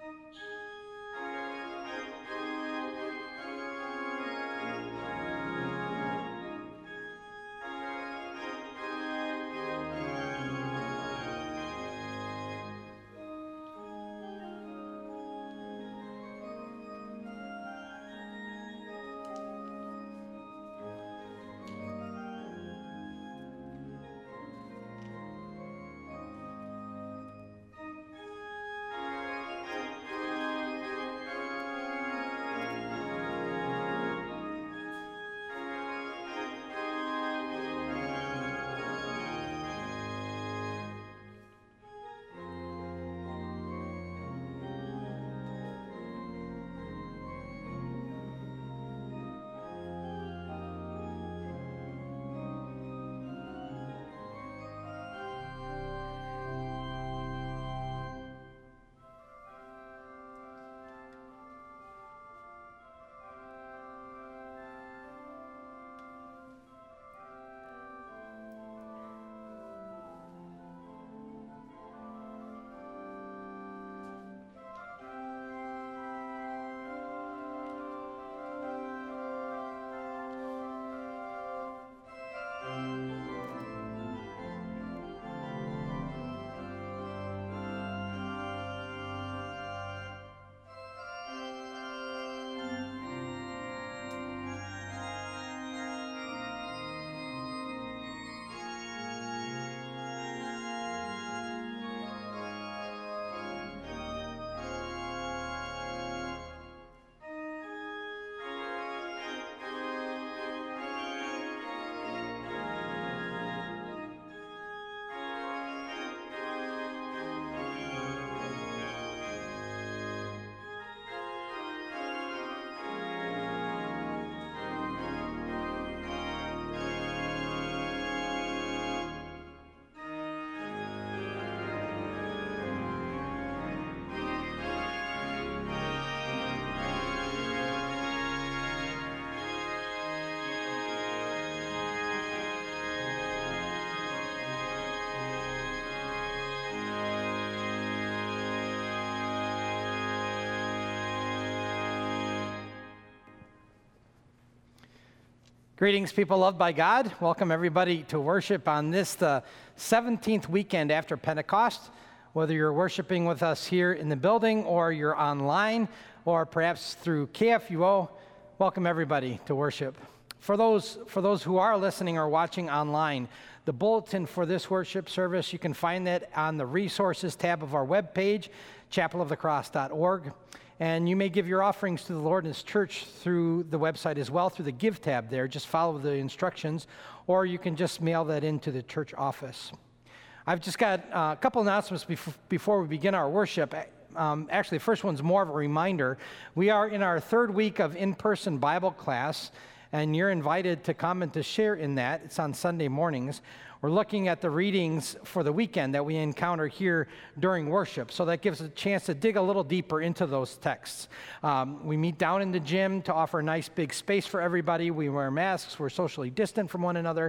Greetings, people loved by God. Welcome everybody to worship on this, the 17th weekend after Pentecost. Whether you're worshiping with us here in the building or you're online or perhaps through KFUO, welcome everybody to worship. For those who are listening or watching online, the bulletin for this worship service, you can find that on the resources tab of our webpage, chapelofthecross.org. And you may give your offerings to the Lord and His church through the website as well, through the Give tab there. Just follow the instructions, or you can just mail that into the church office. I've just got a couple announcements before we begin our worship. Actually, the first one's more of a reminder. We are in our third week of in-person Bible class, and you're invited to come and to share in that. It's on Sunday mornings. We're looking at the readings for the weekend that we encounter here during worship, so that gives us a chance to dig a little deeper into those texts. We meet down in the gym to offer a nice big space for everybody. We wear masks. We're socially distant from one another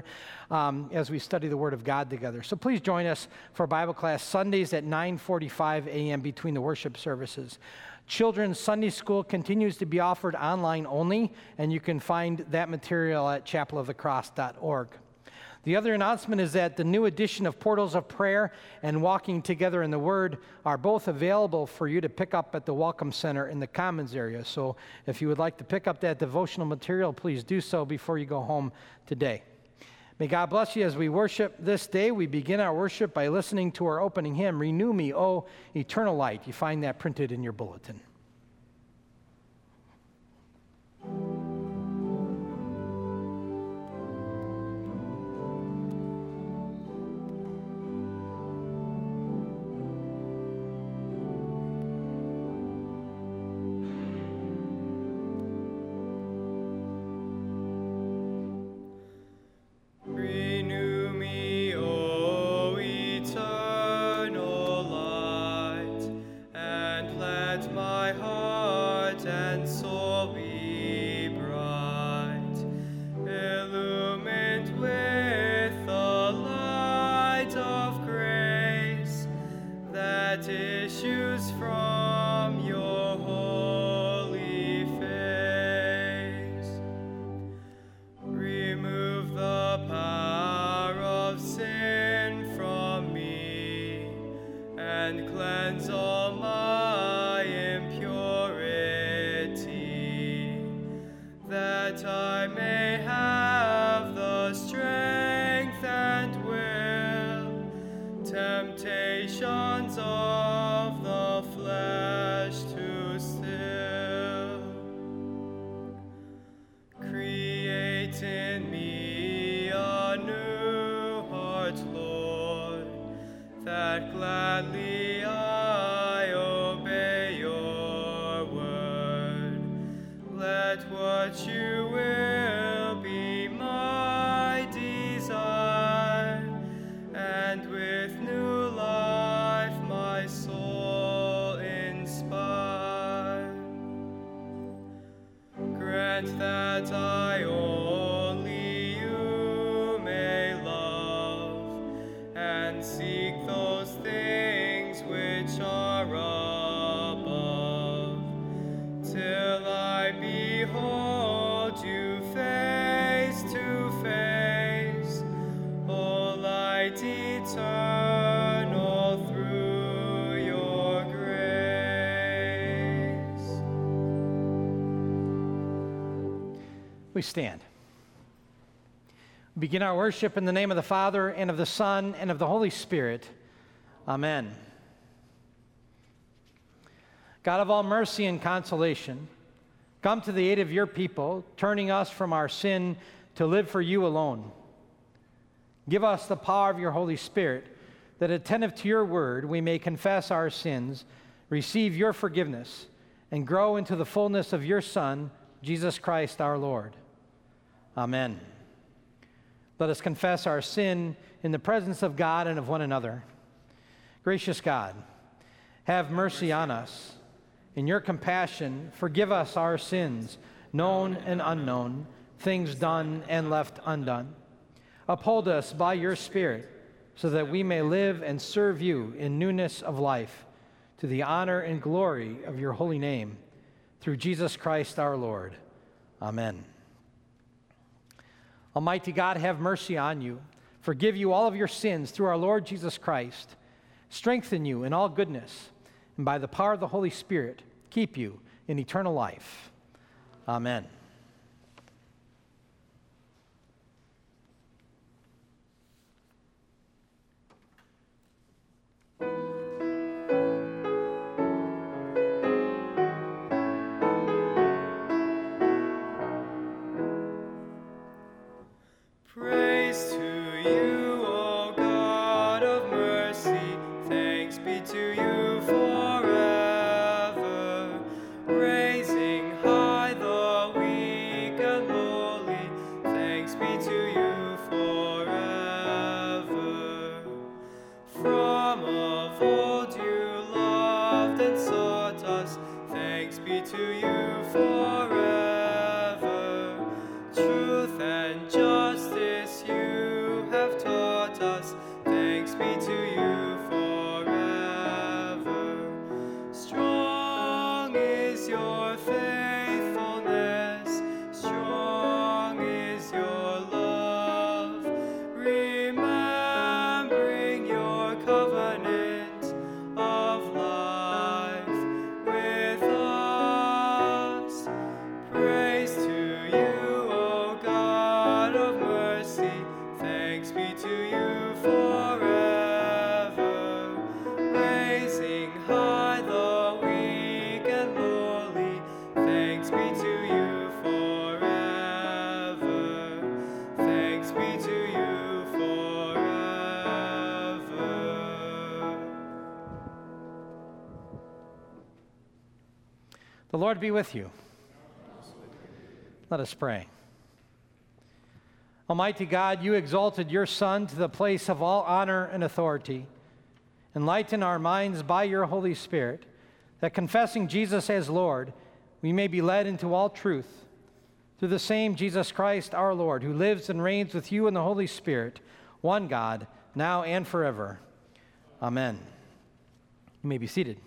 as we study the Word of God together. So please join us for Bible class Sundays at 9:45 a.m. between the worship services. Children's Sunday School continues to be offered online only, and you can find that material at chapelofthecross.org. The other announcement is that the new edition of Portals of Prayer and Walking Together in the Word are both available for you to pick up at the Welcome Center in the Commons area. So if you would like to pick up that devotional material, please do so before you go home today. May God bless you as we worship this day. We begin our worship by listening to our opening hymn, Renew Me, O Eternal Light. You find that printed in your bulletin. Issues from your and cleanse all my impurity, that I may have the strength and will, temptations of the flesh to still. Create in me a new heart, Lord, that gladly I obey your word. Let what you will be my desire, and with new life my soul inspire. Grant that I only you may love, and seek those things which are above, till I behold you face to face, O light eternal through your grace. We stand. We begin our worship in the name of the Father, and of the Son, and of the Holy Spirit. Amen. God of all mercy and consolation, come to the aid of your people, turning us from our sin to live for you alone. Give us the power of your Holy Spirit, that attentive to your word, we may confess our sins, receive your forgiveness, and grow into the fullness of your Son, Jesus Christ our Lord. Amen. Let us confess our sin in the presence of God and of one another. Gracious God, have mercy on us. In your compassion, forgive us our sins, known and unknown, things done and left undone. Uphold us by your Spirit, so that we may live and serve you in newness of life, to the honor and glory of your holy name, through Jesus Christ our Lord. Amen. Almighty God, have mercy on you, forgive you all of your sins through our Lord Jesus Christ, strengthen you in all goodness, and by the power of the Holy Spirit, keep you in eternal life. Amen. Praise to you, O God of mercy, thanks be to you forever, raising high the weak and lowly, thanks be to you forever. From of old you loved and sought us, thanks be to you forever. Truth and justice you have taught us, thanks be to you forever. Strong is your faithfulness, strong is your love, remembering your covenant of life with us. Praise to you, O God of mercy, thanks be to you forever, raising high the weak and lowly, thanks be to you forever, thanks be to you forever. The Lord be with you. Let us pray. Almighty God, you exalted your Son to the place of all honor and authority. Enlighten our minds by your Holy Spirit, that confessing Jesus as Lord, we may be led into all truth. Through the same Jesus Christ our Lord, who lives and reigns with you in the Holy Spirit, one God, now and forever. Amen. You may be seated.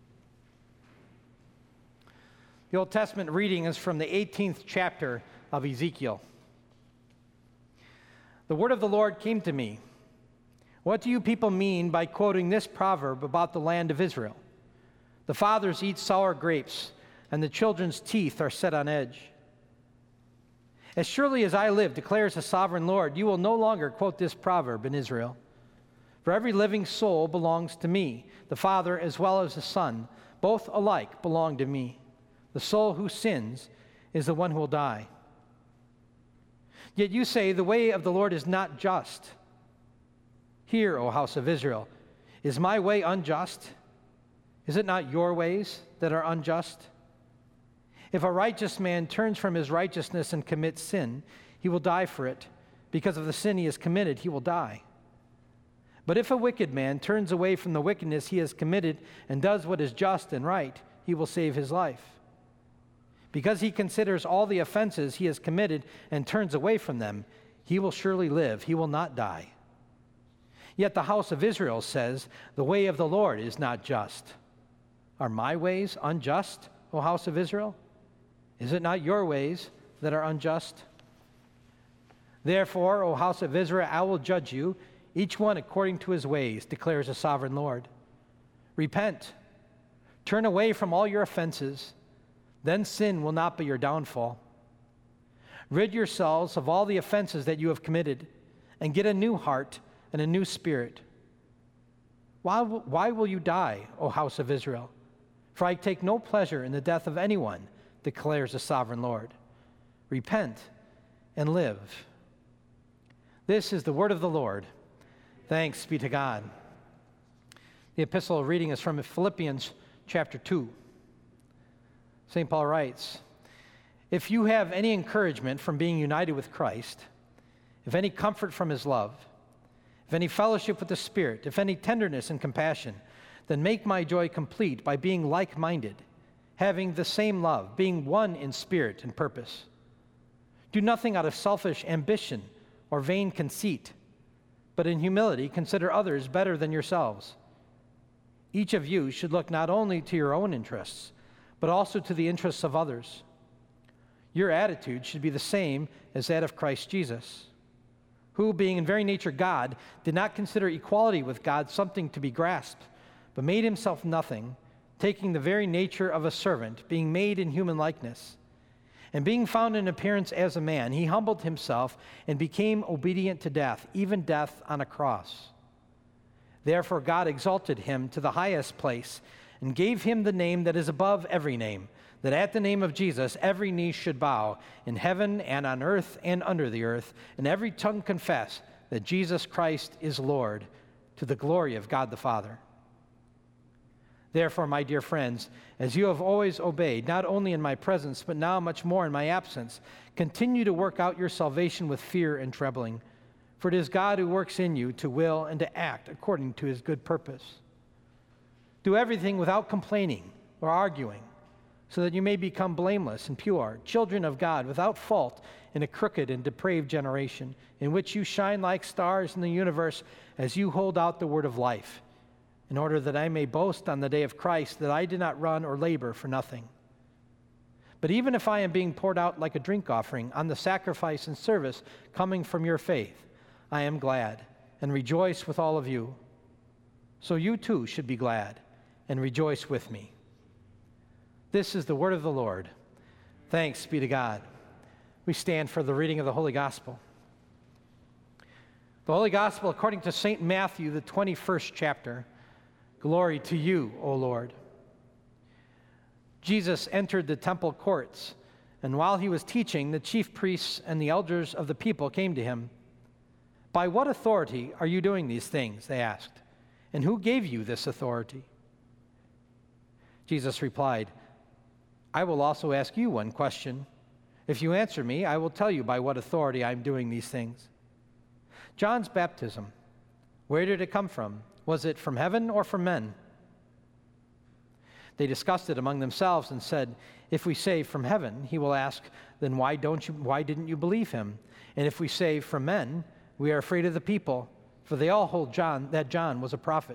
The Old Testament reading is from the 18th chapter of Ezekiel. The word of the Lord came to me. What do you people mean by quoting this proverb about the land of Israel? The fathers eat sour grapes, and the children's teeth are set on edge. As surely as I live, declares the sovereign Lord, you will no longer quote this proverb in Israel. For every living soul belongs to me, the Father as well as the Son. Both alike belong to me. The soul who sins is the one who will die. Yet you say, the way of the Lord is not just. Hear, O house of Israel, is my way unjust? Is it not your ways that are unjust? If a righteous man turns from his righteousness and commits sin, he will die for it. Because of the sin he has committed, he will die. But if a wicked man turns away from the wickedness he has committed and does what is just and right, he will save his life. Because he considers all the offenses he has committed and turns away from them, he will surely live, he will not die. Yet the house of Israel says, the way of the Lord is not just. Are my ways unjust, O house of Israel? Is it not your ways that are unjust? Therefore, O house of Israel, I will judge you, each one according to his ways, declares the sovereign Lord. Repent, turn away from all your offenses, then sin will not be your downfall. Rid yourselves of all the offenses that you have committed, and get a new heart and a new spirit. Why will you die, O house of Israel? For I take no pleasure in the death of anyone, declares the sovereign Lord. Repent and live. This is the word of the Lord. Thanks be to God. The epistle reading is from Philippians chapter 2. St. Paul writes, if you have any encouragement from being united with Christ, if any comfort from his love, if any fellowship with the Spirit, if any tenderness and compassion, then make my joy complete by being like-minded, having the same love, being one in spirit and purpose. Do nothing out of selfish ambition or vain conceit, but in humility consider others better than yourselves. Each of you should look not only to your own interests, but also to the interests of others. Your attitude should be the same as that of Christ Jesus, who, being in very nature God, did not consider equality with God something to be grasped, but made himself nothing, taking the very nature of a servant, being made in human likeness. And being found in appearance as a man, he humbled himself and became obedient to death, even death on a cross. Therefore God exalted him to the highest place and gave him the name that is above every name, that at the name of Jesus every knee should bow, in heaven and on earth and under the earth, and every tongue confess that Jesus Christ is Lord, to the glory of God the Father. Therefore, my dear friends, as you have always obeyed, not only in my presence, but now much more in my absence, continue to work out your salvation with fear and trembling. For it is God who works in you to will and to act according to his good purpose. Do everything without complaining or arguing, so that you may become blameless and pure, children of God, without fault in a crooked and depraved generation, in which you shine like stars in the universe as you hold out the word of life, in order that I may boast on the day of Christ that I did not run or labor for nothing. But even if I am being poured out like a drink offering on the sacrifice and service coming from your faith, I am glad and rejoice with all of you. So you too should be glad and rejoice with me. This is the word of the Lord. Thanks be to God. We stand for the reading of the Holy Gospel. The Holy Gospel according to St. Matthew, the 21st chapter. Glory to you, O Lord. Jesus entered the temple courts, and while he was teaching, the chief priests and the elders of the people came to him. By what authority are you doing these things? They asked. And who gave you this authority? Jesus replied, I will also ask you one question. If you answer me, I will tell you by what authority I am doing these things. John's baptism, where did it come from? Was it from heaven or from men? They discussed it among themselves and said, if we say from heaven, he will ask, then why didn't you believe him? And if we say from men, we are afraid of the people, for they all hold that John was a prophet.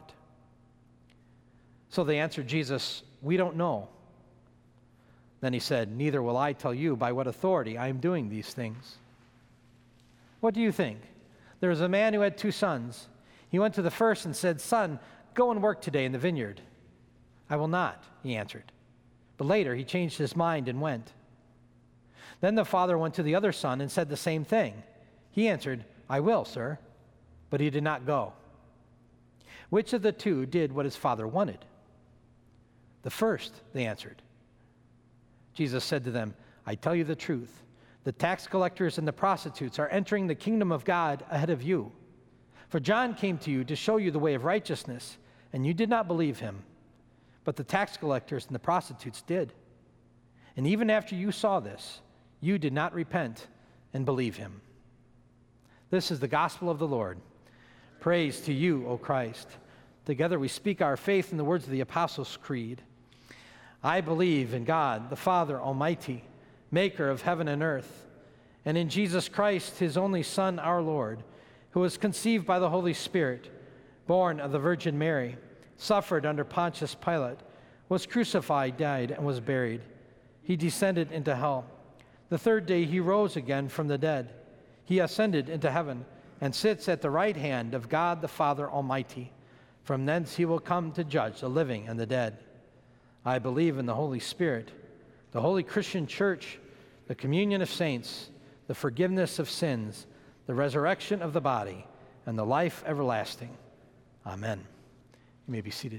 So they answered Jesus, we don't know. Then he said, neither will I tell you by what authority I am doing these things. What do you think? There was a man who had 2 sons. He went to the first and said, 'Son, go and work today in the vineyard.' 'I will not,' he answered. But later he changed his mind and went. Then the father went to the other son and said the same thing. He answered, 'I will, sir.' But he did not go. Which of the two did what his father wanted?" "The first," they answered. Jesus said to them, "I tell you the truth. The tax collectors and the prostitutes are entering the kingdom of God ahead of you. For John came to you to show you the way of righteousness, and you did not believe him. But the tax collectors and the prostitutes did. And even after you saw this, you did not repent and believe him." This is the gospel of the Lord. Praise to you, O Christ. Together we speak our faith in the words of the Apostles' Creed. "I believe in God, the Father Almighty, maker of heaven and earth, and in Jesus Christ, his only Son, our Lord, who was conceived by the Holy Spirit, born of the Virgin Mary, suffered under Pontius Pilate, was crucified, died, and was buried. He descended into hell. The third day he rose again from the dead. He ascended into heaven and sits at the right hand of God the Father Almighty. From thence he will come to judge the living and the dead. I believe in the Holy Spirit, the holy Christian church, the communion of saints, the forgiveness of sins, the resurrection of the body, and the life everlasting. Amen." You may be seated.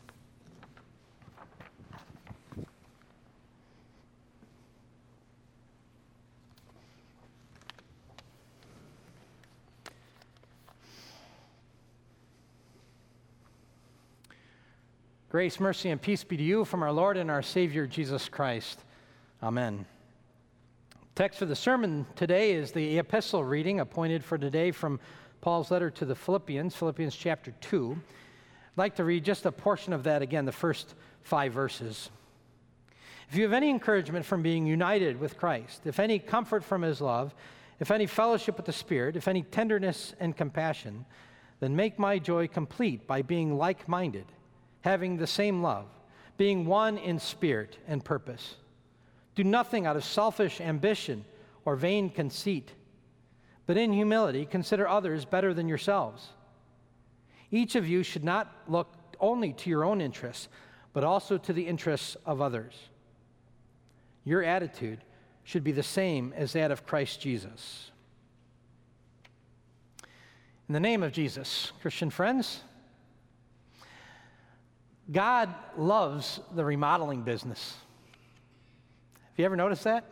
Grace, mercy, and peace be to you from our Lord and our Savior, Jesus Christ. Amen. Text for the sermon today is the epistle reading appointed for today from Paul's letter to the Philippians, Philippians chapter 2. I'd like to read just a portion of that again, the first 5 verses. "If you have any encouragement from being united with Christ, if any comfort from his love, if any fellowship with the Spirit, if any tenderness and compassion, then make my joy complete by being like-minded, having the same love, being one in spirit and purpose. Do nothing out of selfish ambition or vain conceit, but in humility consider others better than yourselves. Each of you should not look only to your own interests, but also to the interests of others. Your attitude should be the same as that of Christ Jesus." In the name of Jesus, Christian friends, God loves the remodeling business. Have you ever noticed that?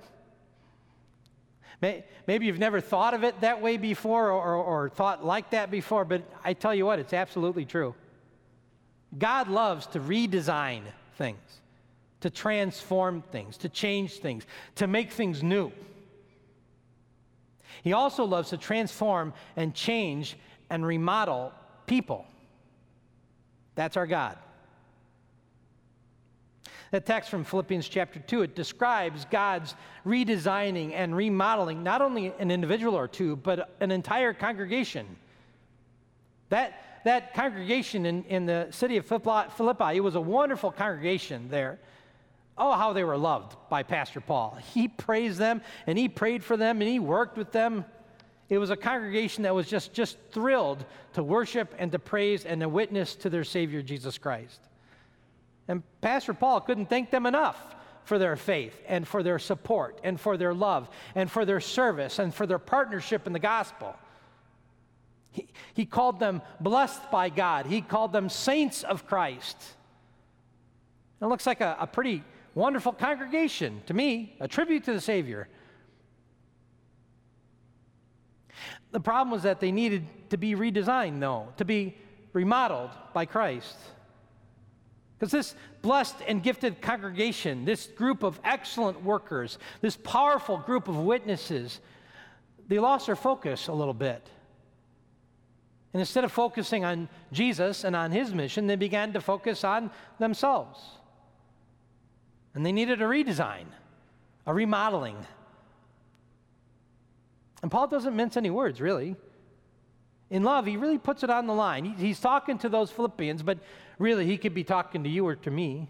Maybe you've never thought of it that way before or thought like that before, but I tell you what, it's absolutely true. God loves to redesign things, to transform things, to change things, to make things new. He also loves to transform and change and remodel people. That's our God. That text from Philippians chapter 2, it describes God's redesigning and remodeling not only an individual or two, but an entire congregation. That congregation in the city of Philippi, it was a wonderful congregation there. Oh, how they were loved by Pastor Paul. He praised them, and he prayed for them, and he worked with them. It was a congregation that was just thrilled to worship and to praise and to witness to their Savior, Jesus Christ. And Pastor Paul couldn't thank them enough for their faith and for their support and for their love and for their service and for their partnership in the gospel. He called them blessed by God. He called them saints of Christ. It looks like a pretty wonderful congregation to me, a tribute to the Savior. The problem was that they needed to be redesigned, though, to be remodeled by Christ. Because this blessed and gifted congregation, this group of excellent workers, this powerful group of witnesses, they lost their focus a little bit. And instead of focusing on Jesus and on his mission, they began to focus on themselves. And they needed a redesign, a remodeling. And Paul doesn't mince any words, really. In love, he really puts it on the line. He's talking to those Philippians, but really he could be talking to you or to me.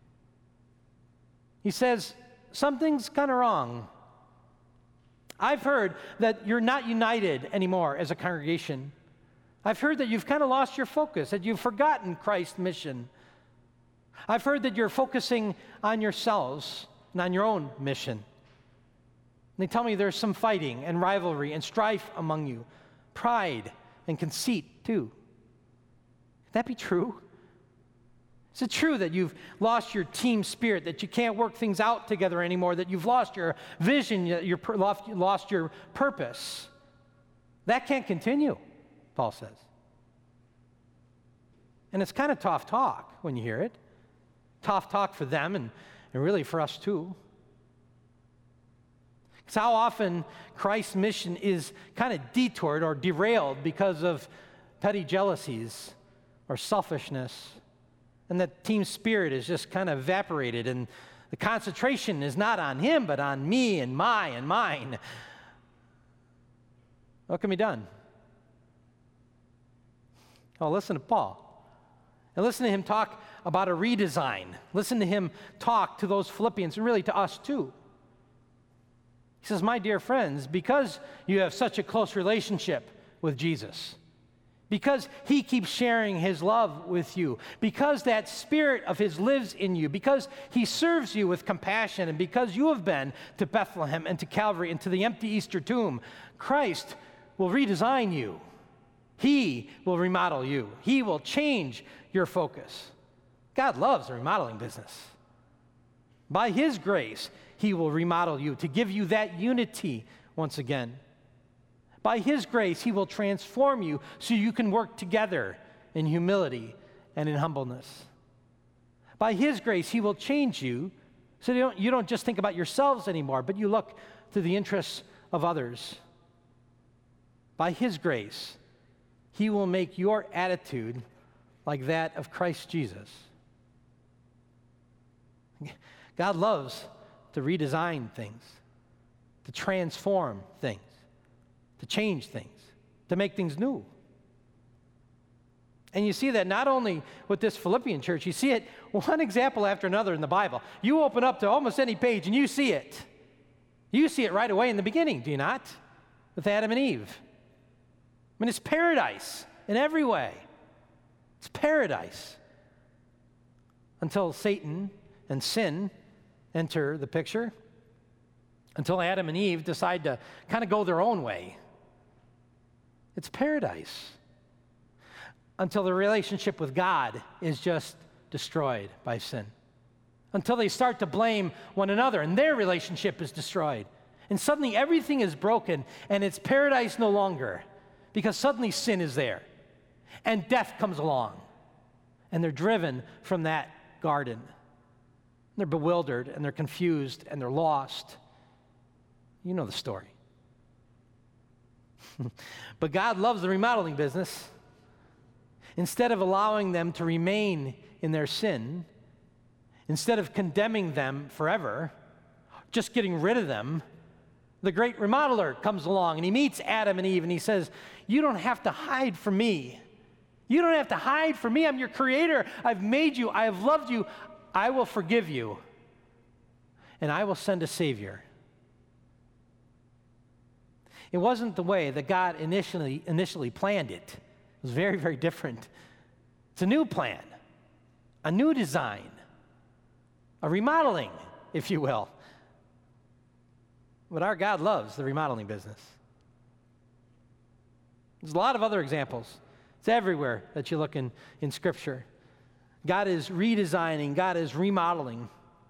He says, something's kind of wrong. I've heard that you're not united anymore as a congregation. I've heard that you've kind of lost your focus, that you've forgotten Christ's mission. I've heard that you're focusing on yourselves and on your own mission. They tell me there's some fighting and rivalry and strife among you, pride and conceit too. Could that be true? Is it true that you've lost your team spirit, that you can't work things out together anymore, that you've lost your vision, you've lost your purpose? That can't continue, Paul says. And it's kind of tough talk when you hear it. Tough talk for them and really for us too. Because how often Christ's mission is kind of detoured or derailed because of petty jealousies or selfishness, and that team spirit is just kind of evaporated, and the concentration is not on him, but on me and my and mine. What can be done? Oh, listen to Paul. And listen to him talk about a redesign. Listen to him talk to those Philippians, and really to us too. He says, my dear friends, because you have such a close relationship with Jesus, because he keeps sharing his love with you, because that spirit of his lives in you, because he serves you with compassion, and because you have been to Bethlehem and to Calvary and to the empty Easter tomb, Christ will redesign you. He will remodel you. He will change your focus. God loves the remodeling business. By his grace, he will remodel you to give you that unity once again. By his grace, he will transform you so you can work together in humility and in humbleness. By his grace, he will change you so you don't just think about yourselves anymore, but you look to the interests of others. By his grace, he will make your attitude like that of Christ Jesus. God loves to redesign things, to transform things, to change things, to make things new. And you see that not only with this Philippian church, you see it one example after another in the Bible. You open up to almost any page and you see it. You see it right away in the beginning, do you not? With Adam and Eve. I mean, it's paradise in every way. It's paradise. Until Satan and sin enter the picture, until Adam and Eve decide to kind of go their own way. It's paradise. Until the relationship with God is just destroyed by sin. Until they start to blame one another and their relationship is destroyed. And suddenly everything is broken and it's paradise no longer, because suddenly sin is there and death comes along and they're driven from that garden. They're bewildered and they're confused and they're lost. You know the story. But God loves the remodeling business. Instead of allowing them to remain in their sin, instead of condemning them forever, just getting rid of them, the great remodeler comes along and he meets Adam and Eve and he says, you don't have to hide from me. You don't have to hide from me. I'm your creator. I've made you. I have loved you. I will forgive you, and I will send a Savior. It wasn't the way that God initially planned it. It was very, very different. It's a new plan, a new design, a remodeling, if you will. But our God loves the remodeling business. There's a lot of other examples. It's everywhere that you look in Scripture. God is redesigning. God is remodeling.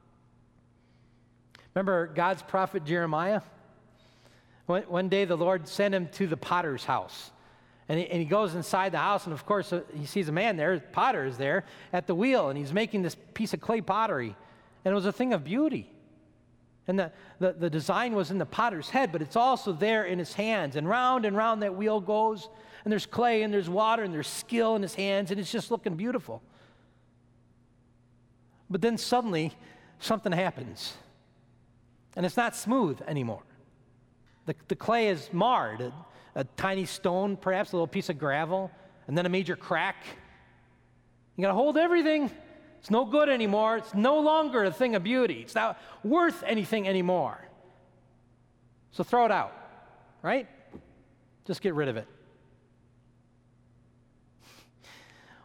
Remember God's prophet Jeremiah? One day the Lord sent him to the potter's house. And he goes inside the house, and of course he sees a man there, potter is there, at the wheel, and he's making this piece of clay pottery. And it was a thing of beauty. And the design was in the potter's head, but it's also there in his hands. And round that wheel goes, and there's clay, and there's water, and there's skill in his hands, and it's just looking beautiful. But then suddenly, something happens. And it's not smooth anymore. The clay is marred. A tiny stone, perhaps a little piece of gravel, and then a major crack. You got to hold everything. It's no good anymore. It's no longer a thing of beauty. It's not worth anything anymore. So throw it out, right? Just get rid of it.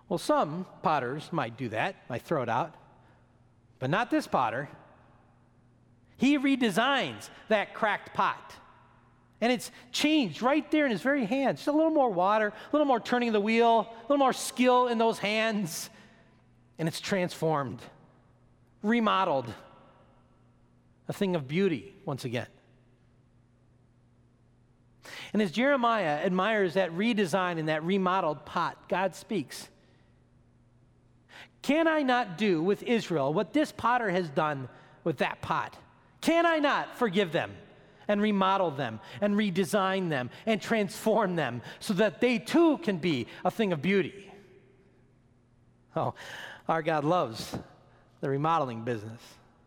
Well, some potters might do that, might throw it out, but not this potter. He redesigns that cracked pot. And it's changed right there in his very hands. Just a little more water, a little more turning of the wheel, a little more skill in those hands, and it's transformed, remodeled, a thing of beauty once again. And as Jeremiah admires that redesign and that remodeled pot, God speaks. Can I not do with Israel what this potter has done with that pot? Can I not forgive them and remodel them and redesign them and transform them so that they too can be a thing of beauty? Oh, our God loves the remodeling business.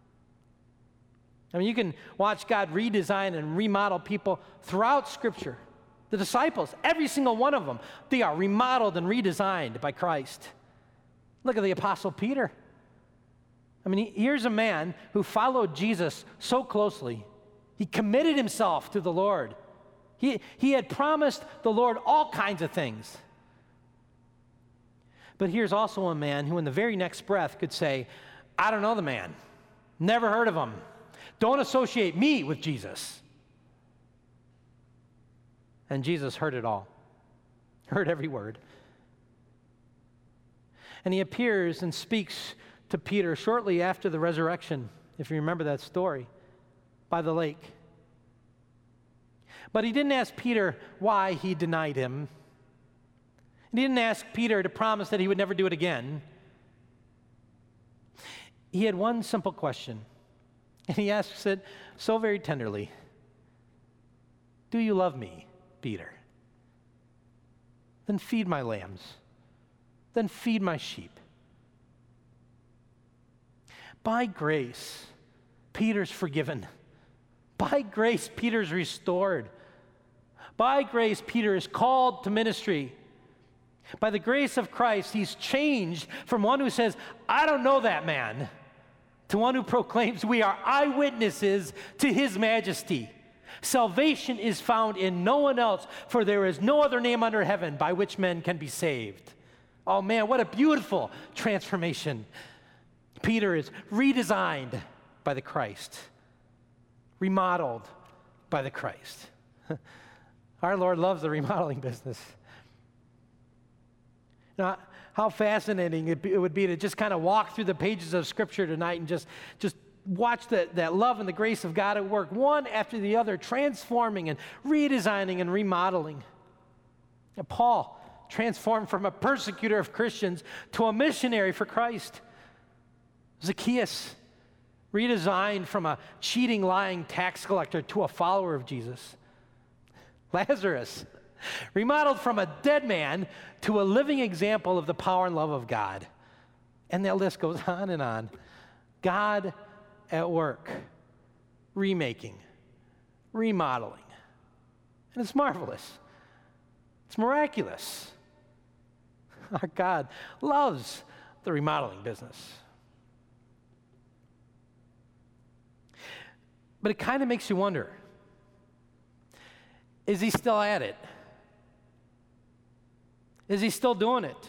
I mean, you can watch God redesign and remodel people throughout Scripture. The disciples, every single one of them, they are remodeled and redesigned by Christ. Look at the Apostle Peter. I mean, here's a man who followed Jesus so closely. He committed himself to the Lord. He had promised the Lord all kinds of things. But here's also a man who in the very next breath could say, I don't know the man. Never heard of him. Don't associate me with Jesus. And Jesus heard it all. Heard every word. And he appears and speaks to Peter shortly after the resurrection, if you remember that story, by the lake. But he didn't ask Peter why he denied him. He didn't ask Peter to promise that he would never do it again. He had one simple question, and he asks it so very tenderly. Do you love me, Peter? Then feed my lambs. Then feed my sheep. By grace, Peter's forgiven. By grace, Peter's restored. By grace, Peter is called to ministry. By the grace of Christ, he's changed from one who says, I don't know that man, to one who proclaims we are eyewitnesses to his majesty. Salvation is found in no one else, for there is no other name under heaven by which men can be saved. Oh man, what a beautiful transformation. Peter is redesigned by the Christ, remodeled by the Christ. Our Lord loves the remodeling business. Now, how fascinating it would be to just kind of walk through the pages of Scripture tonight and just watch that love and the grace of God at work, one after the other, transforming and redesigning and remodeling. Now, Paul transformed from a persecutor of Christians to a missionary for Christ. Zacchaeus redesigned from a cheating, lying tax collector to a follower of Jesus. Lazarus remodeled from a dead man to a living example of the power and love of God. And that list goes on and on. God at work, remaking, remodeling. And it's marvelous. It's miraculous. Our God loves the remodeling business. But it kind of makes you wonder, is he still at it? Is he still doing it?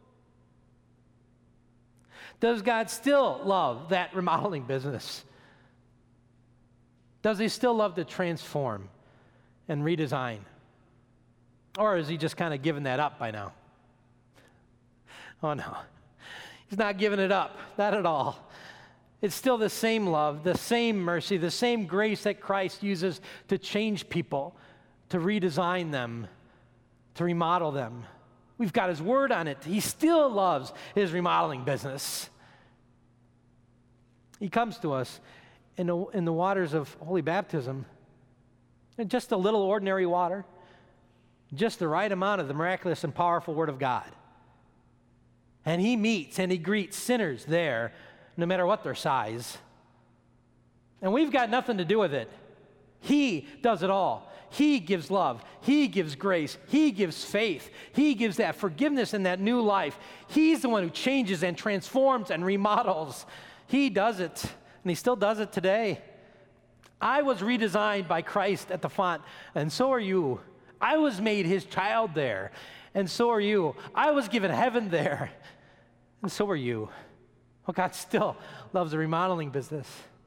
Does God still love that remodeling business? Does he still love to transform and redesign? Or is he just kind of given that up by now? Oh no, he's not giving it up, not at all. It's still the same love, the same mercy, the same grace that Christ uses to change people, to redesign them, to remodel them. We've got his word on it. He still loves his remodeling business. He comes to us in the waters of holy baptism, and just a little ordinary water, just the right amount of the miraculous and powerful word of God. And he meets and he greets sinners there, no matter what their size. And we've got nothing to do with it. He does it all. He gives love. He gives grace. He gives faith. He gives that forgiveness and that new life. He's the one who changes and transforms and remodels. He does it, and he still does it today. I was redesigned by Christ at the font, and so are you. I was made his child there, and so are you. I was given heaven there, and so are you. Well, God still loves the remodeling business.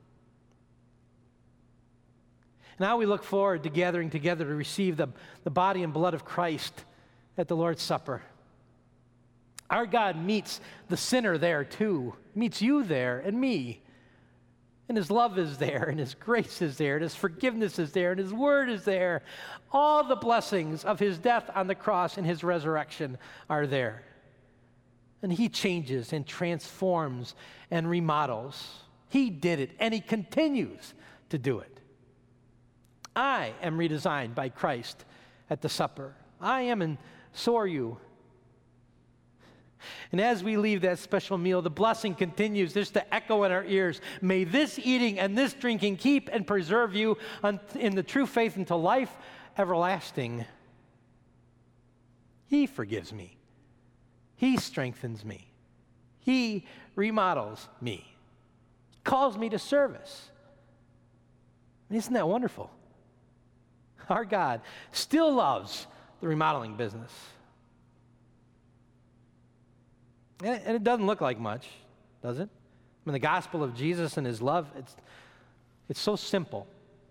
Now we look forward to gathering together to receive the body and blood of Christ at the Lord's Supper. Our God meets the sinner there too, meets you there and me. And his love is there, and his grace is there, and his forgiveness is there, and his word is there. All the blessings of his death on the cross and his resurrection are there. And he changes and transforms and remodels. He did it, and he continues to do it. I am redesigned by Christ at the supper. I am, and so are you. And as we leave that special meal, the blessing continues just to echo in our ears. May this eating and this drinking keep and preserve you in the true faith until life everlasting. He forgives me. He strengthens me. He remodels me. Calls me to service. Isn't that wonderful? Our God still loves the remodeling business. And it doesn't look like much, does it? I mean, the gospel of Jesus and his love, it's so simple.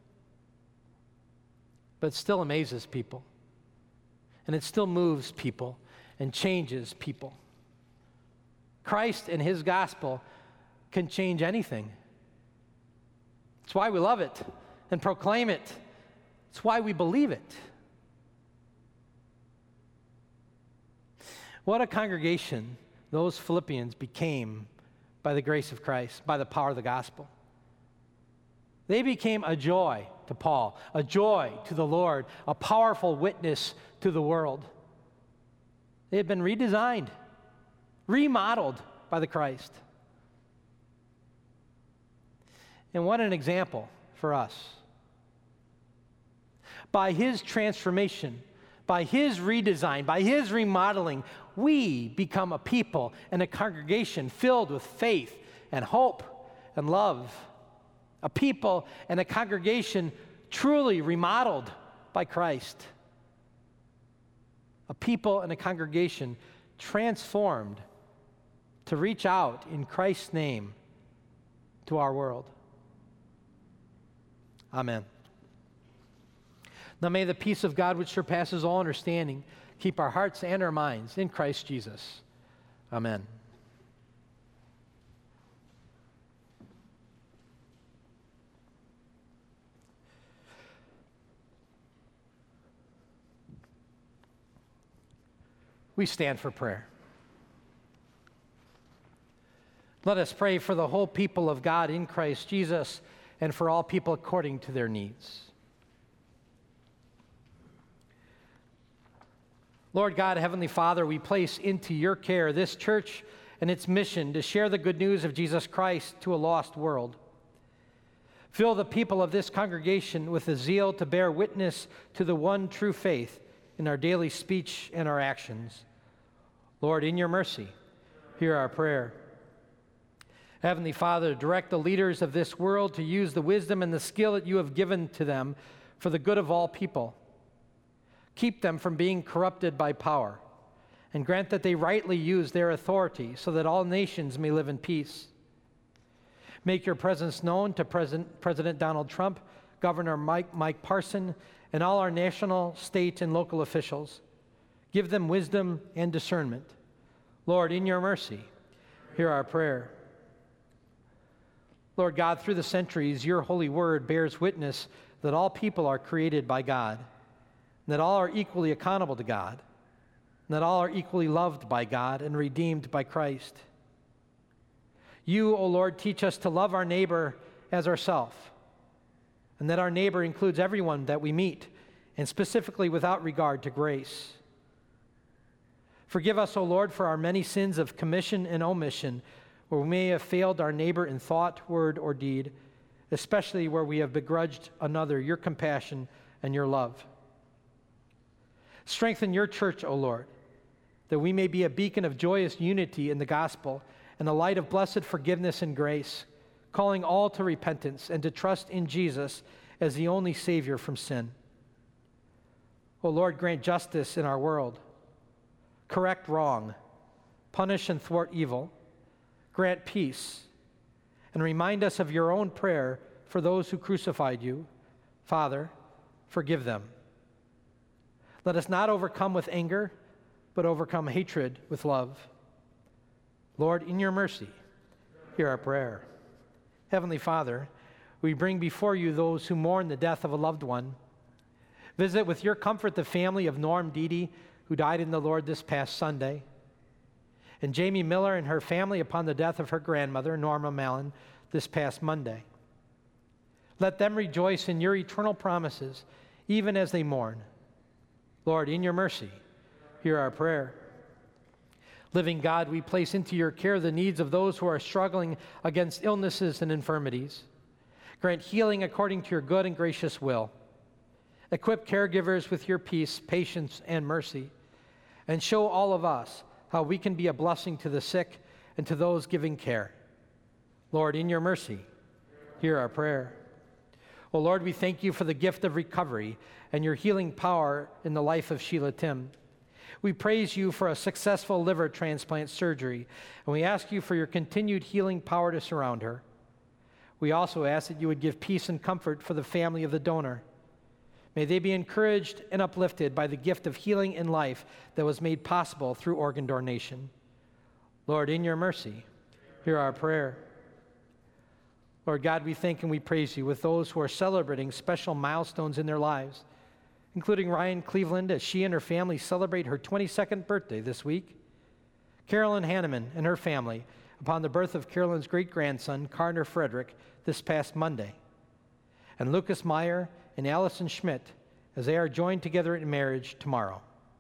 But it still amazes people. And it still moves people and changes people. Christ and his gospel can change anything. It's why we love it and proclaim it. It's why we believe it. What a congregation those Philippians became by the grace of Christ, by the power of the gospel. They became a joy to Paul, a joy to the Lord, a powerful witness to the world. They had been redesigned, remodeled by the Christ. And what an example for us. By his transformation, by his redesign, by his remodeling, we become a people and a congregation filled with faith and hope and love. A people and a congregation truly remodeled by Christ. A people and a congregation transformed to reach out in Christ's name to our world. Amen. Now may the peace of God, which surpasses all understanding, keep our hearts and our minds in Christ Jesus. Amen. We stand for prayer. Let us pray for the whole people of God in Christ Jesus and for all people according to their needs. Lord God, Heavenly Father, we place into your care this church and its mission to share the good news of Jesus Christ to a lost world. Fill the people of this congregation with a zeal to bear witness to the one true faith in our daily speech and our actions. Lord, in your mercy, hear our prayer. Heavenly Father, direct the leaders of this world to use the wisdom and the skill that you have given to them for the good of all people. Keep them from being corrupted by power, and grant that they rightly use their authority so that all nations may live in peace. Make your presence known to President Donald Trump, Governor Mike Parson, and all our national, state, and local officials. Give them wisdom and discernment. Lord, in your mercy, hear our prayer. Lord God, through the centuries, your holy word bears witness that all people are created by God, that all are equally accountable to God, and that all are equally loved by God and redeemed by Christ. You, O Lord, teach us to love our neighbor as ourselves, and that our neighbor includes everyone that we meet, and specifically without regard to grace. Forgive us, O Lord, for our many sins of commission and omission, where we may have failed our neighbor in thought, word, or deed, especially where we have begrudged another your compassion and your love. Strengthen your church, O Lord, that we may be a beacon of joyous unity in the gospel and a light of blessed forgiveness and grace, calling all to repentance and to trust in Jesus as the only Savior from sin. O Lord, grant justice in our world. correct wrong, punish and thwart evil, grant peace, and remind us of your own prayer for those who crucified you. Father, forgive them. Let us not overcome with anger, but overcome hatred with love. Lord, in your mercy, hear our prayer. Heavenly Father, we bring before you those who mourn the death of a loved one. Visit with your comfort the family of Norm Deedy, who died in the Lord this past Sunday, and Jamie Miller and her family upon the death of her grandmother, Norma Mallon, this past Monday. Let them rejoice in your eternal promises, even as they mourn. Lord, in your mercy, hear our prayer. Living God, we place into your care the needs of those who are struggling against illnesses and infirmities. Grant healing according to your good and gracious will. Equip caregivers with your peace, patience, and mercy, and show all of us how we can be a blessing to the sick and to those giving care. Lord, in your mercy, hear our prayer. Oh Lord, we thank you for the gift of recovery and your healing power in the life of Sheila Tim. We praise you for a successful liver transplant surgery, and we ask you for your continued healing power to surround her. We also ask that you would give peace and comfort for the family of the donor. May they be encouraged and uplifted by the gift of healing and life that was made possible through organ donation. Lord, in your mercy, hear our prayer. Lord God, we thank and we praise you with those who are celebrating special milestones in their lives, including Ryan Cleveland as she and her family celebrate her 22nd birthday this week, Carolyn Hanneman and her family upon the birth of Carolyn's great-grandson, Carter Frederick, this past Monday, and Lucas Meyer and Allison Schmidt as they are joined together in marriage tomorrow.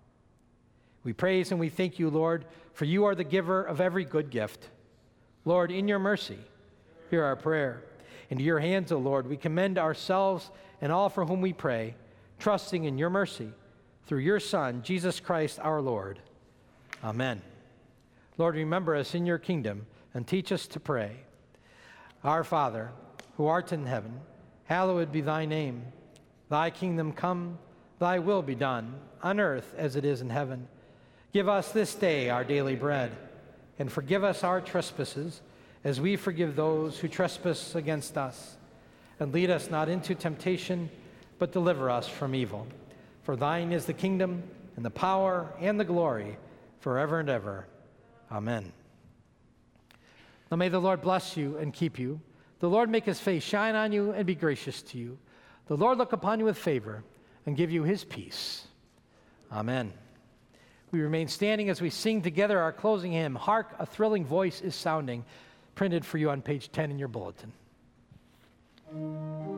We praise and we thank you, Lord, for you are the giver of every good gift. Lord, in your mercy, hear our prayer. Into your hands, O Lord, we commend ourselves and all for whom we pray, trusting in your mercy through your Son, Jesus Christ our Lord. Amen. Lord, remember us in your kingdom and teach us to pray. Our Father, who art in heaven, hallowed be thy name. Thy kingdom come, thy will be done, on earth as it is in heaven. Give us this day our daily bread, and forgive us our trespasses, as we forgive those who trespass against us. And lead us not into temptation, but deliver us from evil. For thine is the kingdom, and the power, and the glory, forever and ever. Amen. Now may the Lord bless you and keep you. The Lord make his face shine on you and be gracious to you. The Lord look upon you with favor and give you his peace. Amen. We remain standing as we sing together our closing hymn, Hark, a Thrilling Voice is Sounding, printed for you on page 10 in your bulletin.